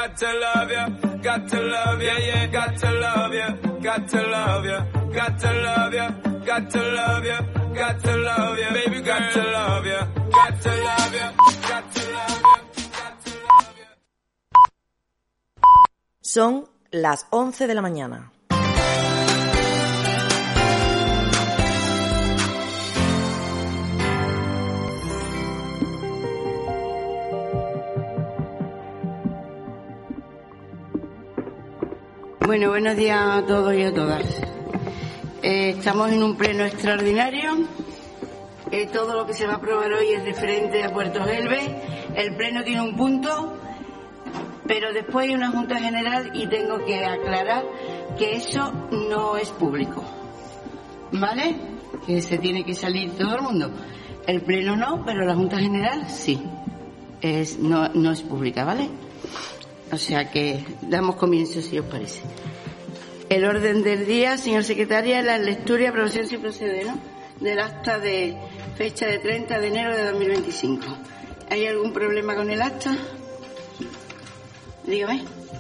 got to love ya, got to love ya, yeah, got to love ya, got to love ya, got to love ya, got to love ya, got to love ya, baby, got to love ya, got to love ya, got to love ya, got to love ya. Son las 11 de la mañana. Bueno, buenos días a todos y a todas. Estamos en un pleno extraordinario. Todo lo que se va a aprobar hoy es referente a Puerto Gelbe. El pleno tiene un punto, pero después hay una junta general y tengo que aclarar que eso no es público, ¿vale? Que se tiene que salir todo el mundo. El pleno no, pero la junta general sí. No es pública, ¿vale? O sea que damos comienzo, si os parece. El orden del día, señor secretaria, es la lectura y aprobación sin proceder, ¿no?, del acta de fecha de 30 de enero de 2025. ¿Hay algún problema con el acta? Dígame.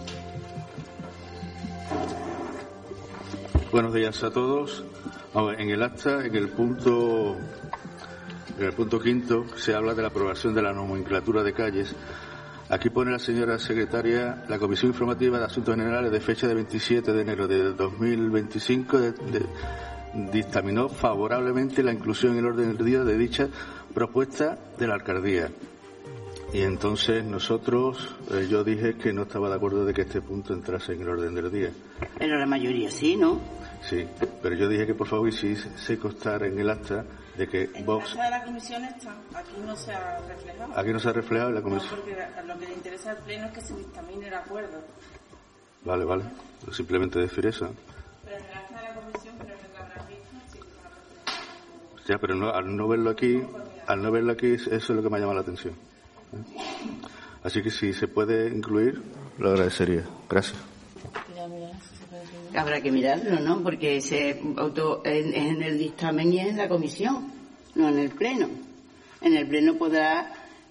Buenos días a todos. En el acta, en el punto quinto, se habla de la aprobación de la nomenclatura de calles. Aquí pone la señora secretaria: la Comisión Informativa de Asuntos Generales de fecha de 27 de enero de 2025 dictaminó favorablemente la inclusión en el orden del día de dicha propuesta de la alcaldía. Y entonces yo dije que no estaba de acuerdo de que este punto entrase en el orden del día. Pero la mayoría sí, ¿no? Sí, pero yo dije que por favor se constara en el acta de que Vox... En el acta de la comisión está, aquí no se ha reflejado. Aquí no se ha reflejado en la comisión. No, porque lo que le interesa al pleno es que se dictamine el acuerdo. Vale, simplemente decir eso. Pero en el acta de la comisión, pero en la habrás visto, sí, ya, pero no, al no verlo aquí, eso es lo que me ha llamado la atención. Así que si se puede incluir, lo agradecería. Gracias. Habrá que mirarlo, ¿no? Porque en el dictamen y en la comisión, no en el pleno. En el pleno podrá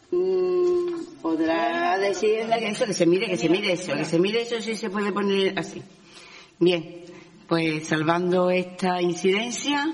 decir eso, que se mire eso, sí se puede poner así. Bien, pues salvando esta incidencia,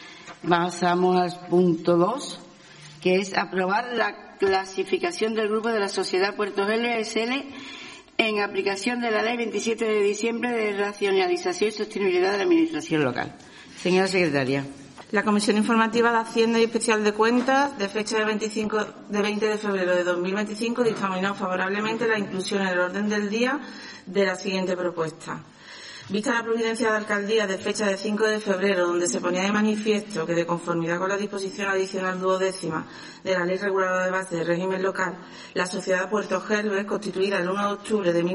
pasamos al punto 2, que es aprobar la clasificación del grupo de la Sociedad Puerto Gelbe S.L. en aplicación de la Ley 27 de diciembre de Racionalización y Sostenibilidad de la Administración Local. Señora secretaria. La Comisión Informativa de Hacienda y Especial de Cuentas, de fecha de 20 de febrero de 2025, dictaminó favorablemente la inclusión en el orden del día de la siguiente propuesta. Vista la providencia de alcaldía de fecha de 5 de febrero, donde se ponía de manifiesto que, de conformidad con la disposición adicional 12ª de la Ley Reguladora de Base del Régimen Local, la Sociedad Puerto Gelbe, constituida el 1 de octubre de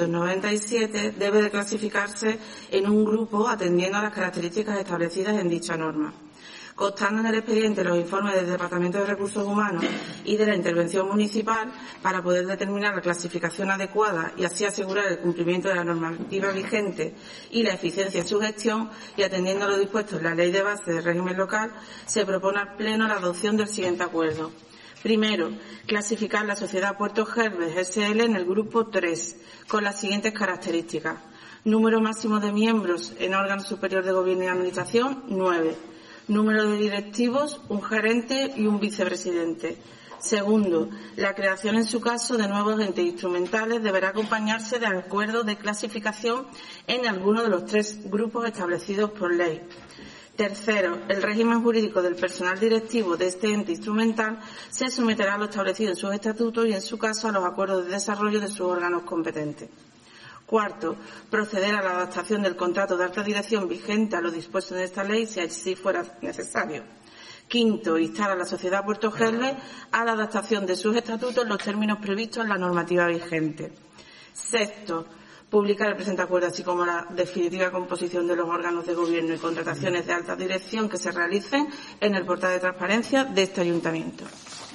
1997, debe de clasificarse en un grupo atendiendo a las características establecidas en dicha norma. Constando en el expediente los informes del Departamento de Recursos Humanos y de la Intervención Municipal para poder determinar la clasificación adecuada y así asegurar el cumplimiento de la normativa vigente y la eficiencia de su gestión, y atendiendo a lo dispuesto en la Ley de Base del Régimen Local, se propone al Pleno la adopción del siguiente acuerdo. Primero, clasificar la Sociedad Puerto Gelbe S.L. en el grupo 3, con las siguientes características: número máximo de miembros en órgano superior de Gobierno y Administración, 9. Número de directivos, un gerente y un vicepresidente. Segundo, la creación en su caso de nuevos entes instrumentales deberá acompañarse de acuerdo de clasificación en alguno de los 3 grupos establecidos por ley. Tercero, el régimen jurídico del personal directivo de este ente instrumental se someterá a lo establecido en sus estatutos y, en su caso, a los acuerdos de desarrollo de sus órganos competentes. Cuarto, proceder a la adaptación del contrato de alta dirección vigente a lo dispuesto en esta ley, si así fuera necesario. Quinto, instar a la Sociedad Puerto Gelbe a la adaptación de sus estatutos en los términos previstos en la normativa vigente. Sexto, publicar el presente acuerdo, así como la definitiva composición de los órganos de gobierno y contrataciones de alta dirección que se realicen en el portal de transparencia de este ayuntamiento.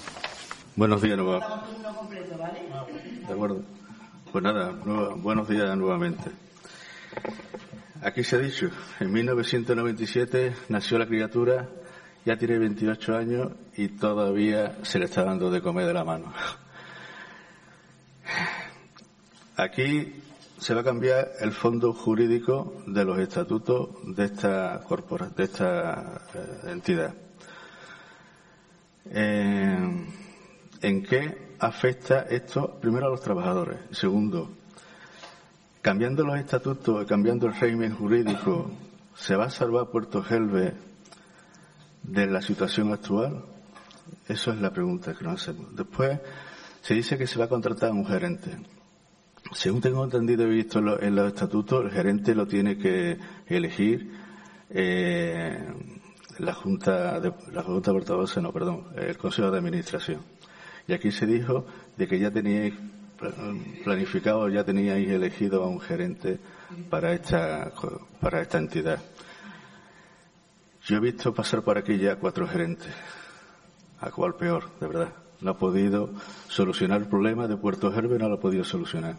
Buenos días, de acuerdo. Pues nada, buenos días nuevamente. Aquí se ha dicho, en 1997 nació la criatura, ya tiene 28 años y todavía se le está dando de comer de la mano. Aquí se va a cambiar el fondo jurídico de los estatutos de esta entidad. ¿En qué afecta esto? Primero, a los trabajadores. Segundo, cambiando los estatutos y cambiando el régimen jurídico, ¿se va a salvar Puerto Gelbe de la situación actual? Eso es la pregunta que nos hacemos. Después, se dice que se va a contratar a un gerente. Según tengo entendido y visto en los estatutos, el gerente lo tiene que elegir la Junta Portavoz, el Consejo de Administración. Y aquí se dijo de que ya teníais planificado, ya teníais elegido a un gerente para esta entidad. Yo he visto pasar por aquí ya 4 gerentes, a cual peor, de verdad. No ha podido solucionar el problema de Puerto Gelbe, no lo ha podido solucionar.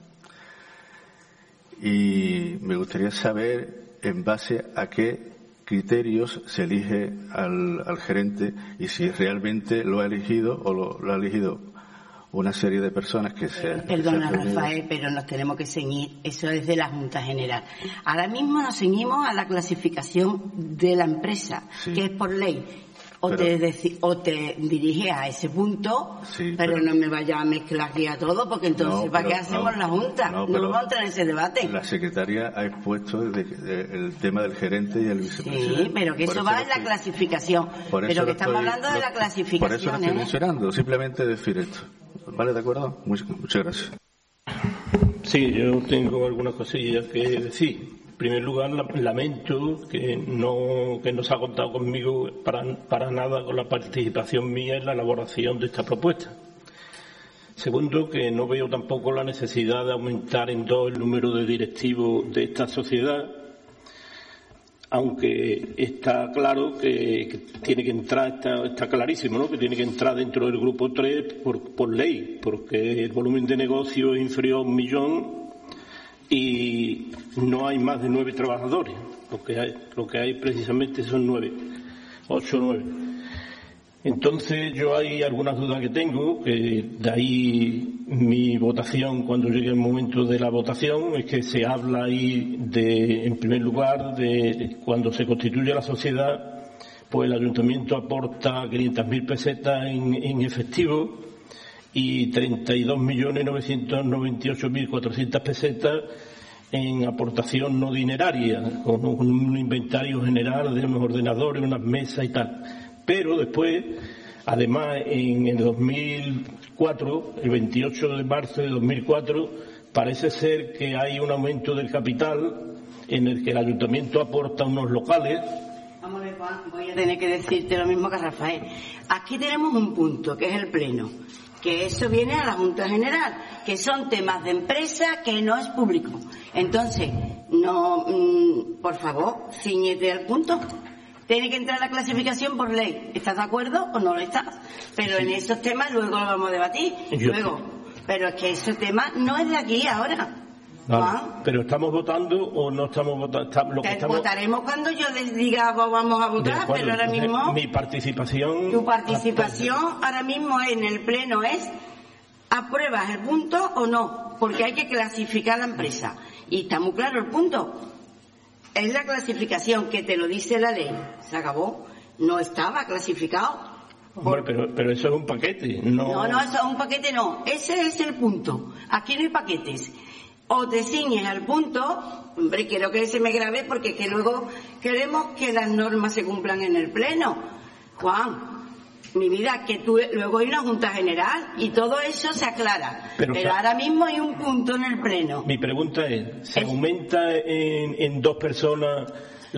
Y me gustaría saber en base a qué criterios se elige al gerente y si realmente lo ha elegido o lo ha elegido una serie de personas que se... Perdona, Rafael, pero nos tenemos que ceñir, eso es de la Junta General. Ahora mismo nos ceñimos a la clasificación de la empresa, sí, que es por ley. O te diriges a ese punto, sí, pero no me vaya a mezclar aquí a todo, porque entonces, no, ¿para qué hacemos la Junta? No vamos a entrar en ese debate. La secretaria ha expuesto el tema del gerente y el vicepresidente. Sí, pero que eso va en la clasificación. Pero que estamos hablando de la clasificación. Por eso lo estoy mencionando, simplemente decir esto. ¿Vale? ¿De acuerdo? Muchas gracias. Sí, yo tengo algunas cosillas que decir. En primer lugar, lamento que no se ha contado conmigo para nada con la participación mía en la elaboración de esta propuesta. Segundo, que no veo tampoco la necesidad de aumentar en 2 el número de directivos de esta sociedad, aunque está claro que tiene que entrar, está clarísimo, ¿no?, que tiene que entrar dentro del grupo 3 por ley, porque el volumen de negocio es inferior a 1 millón y no hay más de 9 trabajadores. Lo que hay precisamente son 8 o 9. Entonces yo hay algunas dudas que tengo, que de ahí mi votación, cuando llegue el momento de la votación, es que se habla ahí en primer lugar, de cuando se constituye la sociedad, pues el ayuntamiento aporta 500.000 pesetas en efectivo y 32.998.400 pesetas en aportación no dineraria, con un inventario general de unos ordenadores, unas mesas y tal. Pero después, además, en el 2004, el 28 de marzo de 2004, parece ser que hay un aumento del capital en el que el ayuntamiento aporta unos locales. Vamos a ver, Juan, voy a tener que decirte lo mismo que Rafael. Aquí tenemos un punto, que es el pleno, que eso viene a la Junta General, que son temas de empresa que no es público. Entonces, no, por favor, ciñete al punto. Tiene que entrar la clasificación por ley. ¿Estás de acuerdo o no lo estás? Pero sí, en esos temas luego lo vamos a debatir. Pero es que ese tema no es de aquí ahora. Vale, pero ¿estamos votando o no estamos votando? Votaremos cuando yo les diga vamos a votar, pero ahora mismo... Mi participación... Tu participación ahora mismo en el pleno es ¿apruebas el punto o no? Porque hay que clasificar la empresa. Y está muy claro el punto. Es la clasificación que te lo dice la ley. Se acabó. No estaba clasificado. Hombre, pero eso es un paquete. No, eso es un paquete, no. Ese es el punto. Aquí no hay paquetes. O te ciñes al punto, hombre, quiero que se me grabe porque que luego queremos que las normas se cumplan en el pleno. Juan, mi vida, que luego hay una Junta General y todo eso se aclara. Pero ahora mismo hay un punto en el pleno. Mi pregunta es, ¿se aumenta en 2 personas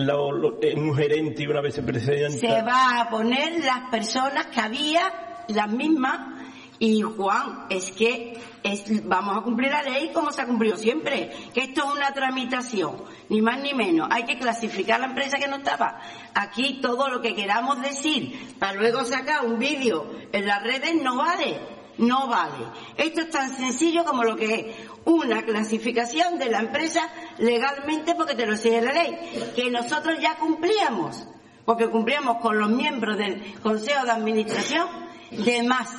en un gerente y una vicepresidenta? Se va a poner las personas que había, las mismas. Y Juan, es que vamos a cumplir la ley como se ha cumplido siempre, que esto es una tramitación, ni más ni menos. Hay que clasificar la empresa que no estaba. Aquí todo lo que queramos decir para luego sacar un vídeo en las redes no vale. Esto es tan sencillo como lo que es una clasificación de la empresa legalmente, porque te lo exige la ley, que nosotros ya cumplíamos, porque cumplíamos con los miembros del Consejo de Administración de más.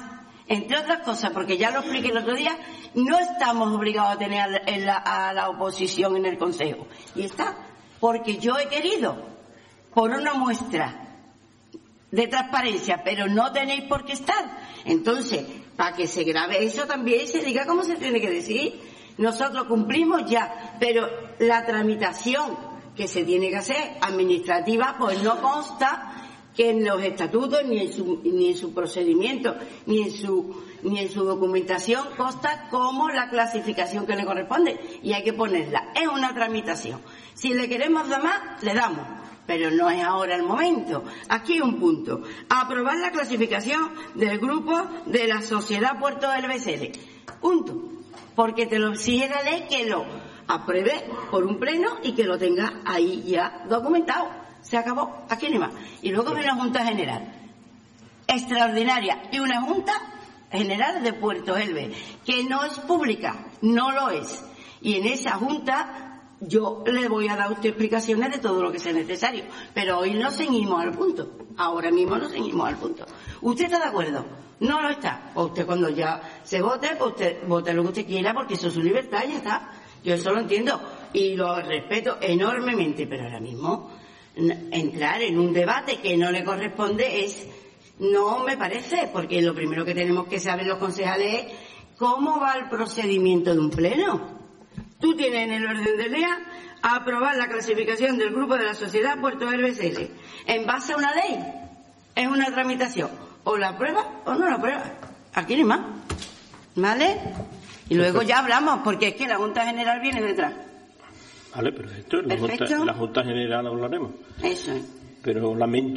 Entre otras cosas, porque ya lo expliqué el otro día, no estamos obligados a tener a la oposición en el Consejo. Y está, porque yo he querido, por una muestra de transparencia, pero no tenéis por qué estar. Entonces, para que se grabe eso también y se diga cómo se tiene que decir. Nosotros cumplimos ya, pero la tramitación que se tiene que hacer administrativa, pues no consta que en los estatutos, ni en su procedimiento, ni en su documentación consta como la clasificación que le corresponde, y hay que ponerla. Es una tramitación. Si le queremos dar más, le damos, pero no es ahora el momento. Aquí un punto: aprobar la clasificación del grupo de la Sociedad Puerto del BCL. Punto. Porque te lo exige la ley, que lo apruebe por un pleno y que lo tenga ahí ya documentado. Se acabó, aquí ni más. Y luego viene una Junta General extraordinaria y una Junta General de Puerto Elbe, que no es pública, no lo es. Y en esa Junta yo le voy a dar a usted explicaciones de todo lo que sea necesario. Pero hoy no ceñimos al punto. Ahora mismo no ceñimos al punto. ¿Usted está de acuerdo? No lo está. O usted, cuando ya se vote, pues usted vote lo que usted quiera, porque eso es su libertad, ya está. Yo eso lo entiendo y lo respeto enormemente, pero ahora mismo entrar en un debate que no le corresponde no me parece, porque lo primero que tenemos que saber los concejales es cómo va el procedimiento de un pleno. Tú tienes en el orden del día aprobar la clasificación del grupo de la Sociedad Puerto del BCL en base a una ley. Es una tramitación. O la aprueba o no la aprueba. Aquí ni más. ¿Vale? Y luego ya hablamos, porque es que la Junta General viene detrás. Vale, perfecto. La Junta General hablaremos. Eso es. Pero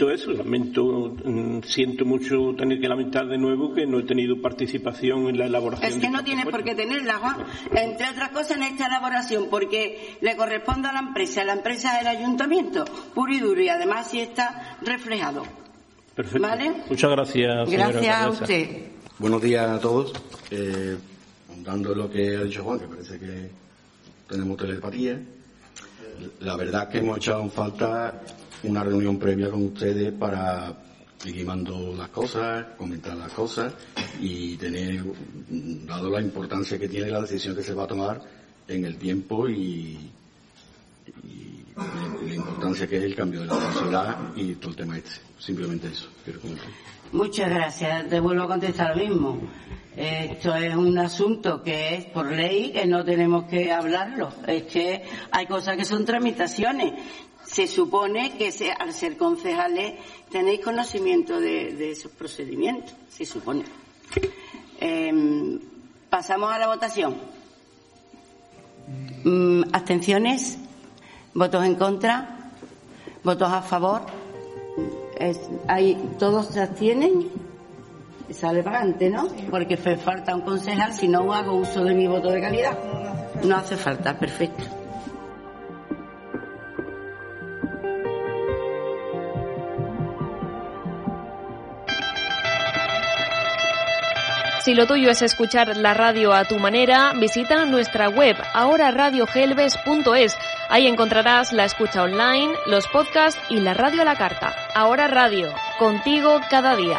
siento mucho tener que lamentar de nuevo que no he tenido participación en la elaboración. Es que no tienes por qué tenerla, Juan. Entre otras cosas, en esta elaboración, porque le corresponde a la empresa es el ayuntamiento, puro y duro, y además sí está reflejado. Perfecto. ¿Vale? Muchas gracias, señora Gracias a alcaldesa. usted. Buenos días a todos. Dando lo que ha dicho Juan, que parece que tenemos telepatía. La verdad es que hemos echado en falta una reunión previa con ustedes para ir quemando las cosas, comentar las cosas y tener, dado la importancia que tiene la decisión que se va a tomar en el tiempo y la importancia que es el cambio de la sociedad y todo el tema este. Simplemente eso quiero comentar. Muchas gracias. Te vuelvo a contestar lo mismo. Esto es un asunto que es por ley, que no tenemos que hablarlo. Es que hay cosas que son tramitaciones. Se supone que al ser concejales tenéis conocimiento de esos procedimientos. Se supone. Pasamos a la votación. ¿Abstenciones? ¿Votos en contra? ¿Votos a favor? ¿Todos se abstienen? Sale para adelante, ¿no? Porque falta un concejal, si no hago uso de mi voto de calidad. No hace falta, perfecto. Si lo tuyo es escuchar la radio a tu manera, visita nuestra web ahoraradiogelbes.es. Ahí encontrarás la escucha online, los podcasts y la radio a la carta. Ahora Radio, contigo cada día.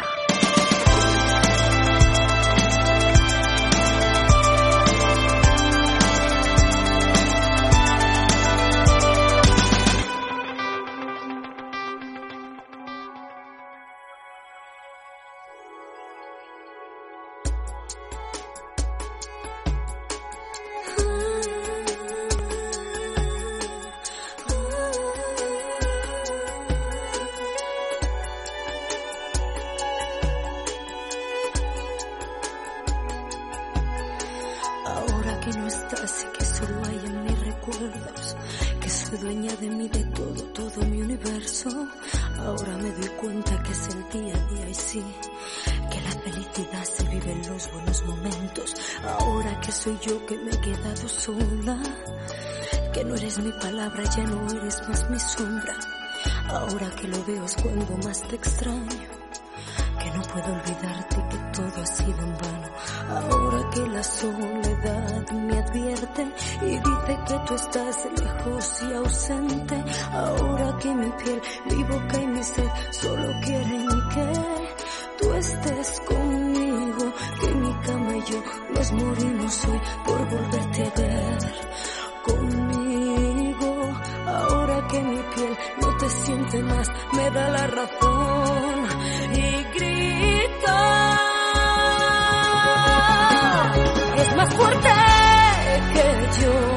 Que no eres mi palabra, ya no eres más mi sombra. Ahora que lo veo es cuando más te extraño. Que no puedo olvidarte, que todo ha sido en vano. Ahora que la soledad me advierte y dice que tú estás lejos y ausente. Ahora que mi piel, mi boca y mi sed solo quieren que tú estés conmigo. más morimos hoy por volverte a ver conmigo. Ahora que mi piel no te siente más, me da la razón y grita. Es más fuerte que yo.